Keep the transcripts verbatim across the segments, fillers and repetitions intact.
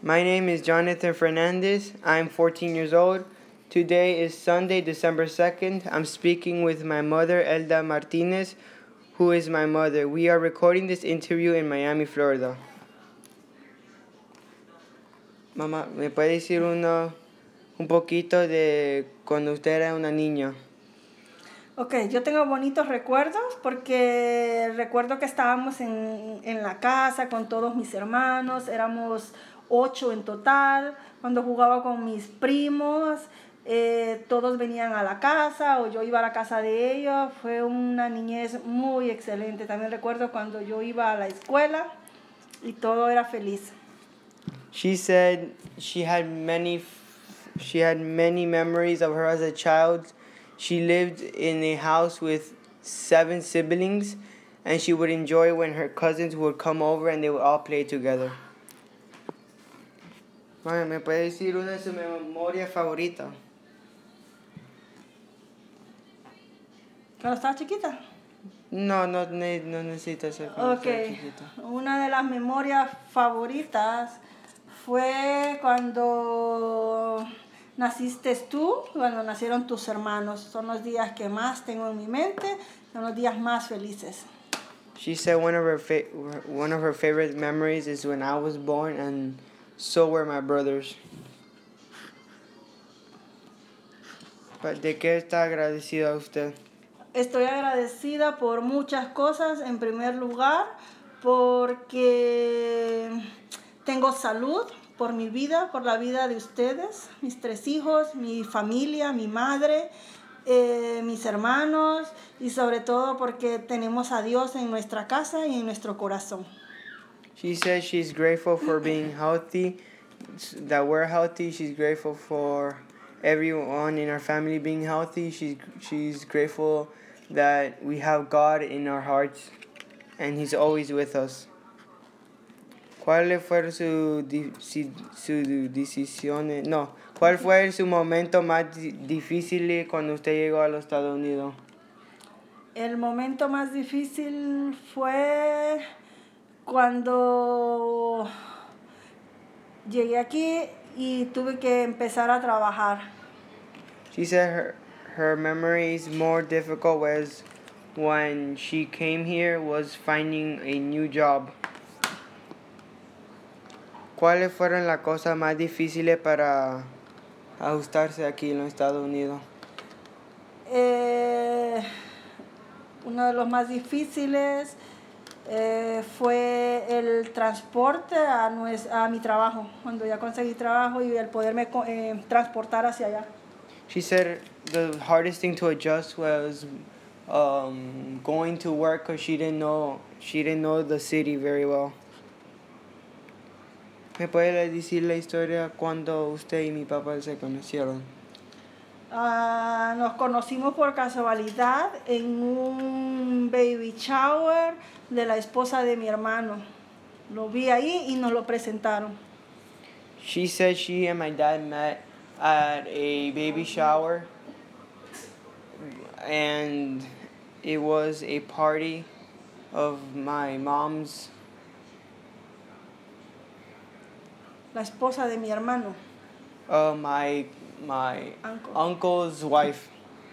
My name is Jonathan Fernandez. I'm fourteen years old. Today is Sunday, December second. I'm speaking with my mother, Elda Martinez, who is my mother. We are recording this interview in Miami, Florida. Mamá, ¿me puede decir uno, un poquito de cuando usted era una niña? Ok, yo tengo bonitos recuerdos porque recuerdo que estábamos en, en la casa con todos mis hermanos, éramos ocho en total, cuando jugaba con mis primos, eh, todos venían a la casa o yo iba a la casa de ellos, fue una niñez muy excelente. También recuerdo cuando yo iba a la escuela y todo era feliz. She said she had many, she had many memories of her as a child. She lived in a house with seven siblings, and she would enjoy when her cousins would come over and they would all play together. Mami, ¿me puede decir una de sus memorias favoritas? ¿Cuando estaba chiquita? No, no, ne- no necesita ser cuando Ok, sea chiquita. una de las memorias favoritas fue cuando naciste tú, cuando nacieron tus hermanos. Son los días que más tengo en mi mente, son los días más felices. She said one of her fa- one of her favorite memories is when I was born, and so were my brothers. But, ¿de qué está agradecida usted? Estoy agradecida por muchas cosas. En primer lugar, porque tengo salud, por mi vida, por la vida de ustedes, mis tres hijos, mi familia, mi madre, eh, mis hermanos, y sobre todo porque tenemos a Dios en nuestra casa y en nuestro corazón. She says she's grateful for being healthy, that we're healthy. She's grateful for everyone in our family being healthy. She's she's grateful that we have God in our hearts, and He's always with us. ¿Cuáles fueron sus si, su decisiones? No, ¿cuál fue su momento más di- difícil cuando usted llegó a los Estados Unidos? El momento más difícil fue cuando llegué aquí y tuve que empezar a trabajar. She said her, her memories more difficult was when she came here was finding a new job. ¿Cuáles fueron las cosas más difíciles para ajustarse aquí en los Estados Unidos? Eh, uno de los más difíciles eh, fue el transporte a, nues- a mi trabajo, cuando ya conseguí trabajo y el poderme co- eh, transportar hacia allá. She said the hardest thing to adjust was um, going to work because she didn't know she didn't know the city very well. ¿Me puede decir la historia cuando usted y mi papá se conocieron? Ah, nos conocimos por casualidad en un baby shower de la esposa de mi hermano. Lo vi ahí y nos lo presentaron. She said she and my dad met at a baby shower, and it was a party of my mom's La esposa de mi hermano. uh, my my Uncle. uncle's wife.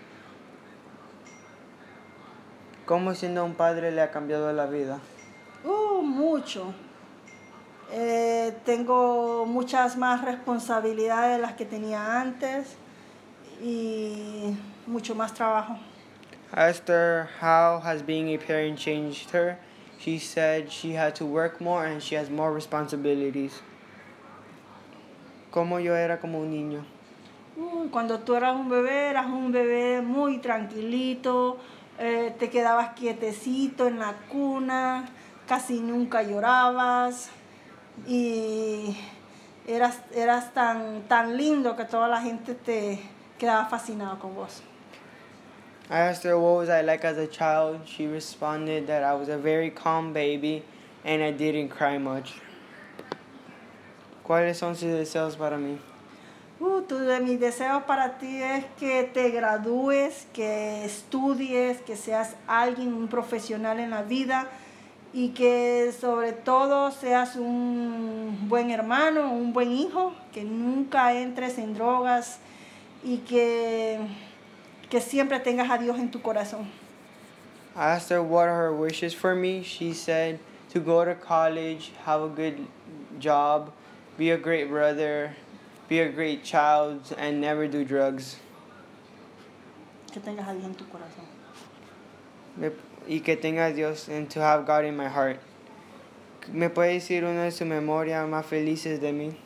¿Cómo siendo un padre le ha cambiado la vida? Uh, mucho. Eh, tengo muchas más responsabilidades de las que tenía antes y mucho más trabajo. Asked her how has being a parent changed her. She said she had to work more and she has more responsibilities. ¿Cómo yo era como un niño? Uh, cuando tú eras un bebé, eras un bebé muy tranquilito, eh, te quedabas quietecito en la cuna, casi nunca llorabas y eras, eras tan, tan lindo que toda la gente te quedaba fascinada con vos. I asked her what was I like as a child. She responded that I was a very calm baby and I didn't cry much. ¿Cuáles son sus deseos para mí? Uh, tu, de mis deseos para ti es que te gradúes, que estudies, que seas alguien, un profesional en la vida y que sobre todo seas un buen hermano, un buen hijo, que nunca entres en drogas y que, que siempre tengas a Dios en tu corazón. I asked her what are her wishes for me. She said to go to college, have a good job, be a great brother, be a great child, and never do drugs. Que tengas a Dios en tu corazón. Me- y que tenga a Dios, and to have God in my heart. ¿Me puede decir una de sus memorias más felices de mí?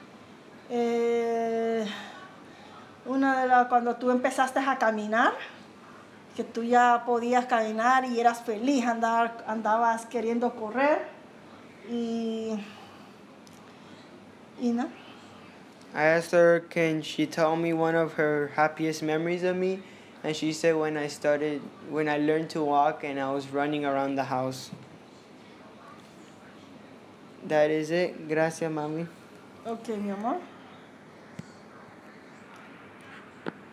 Eh, una de las cuando tú empezaste a caminar, que tú ya podías caminar y eras feliz, andar, andabas queriendo correr y, y no. I asked her, can she tell me one of her happiest memories of me? And she said when I started, when I learned to walk and I was running around the house. That is it. Gracias, mami. Ok, mi amor.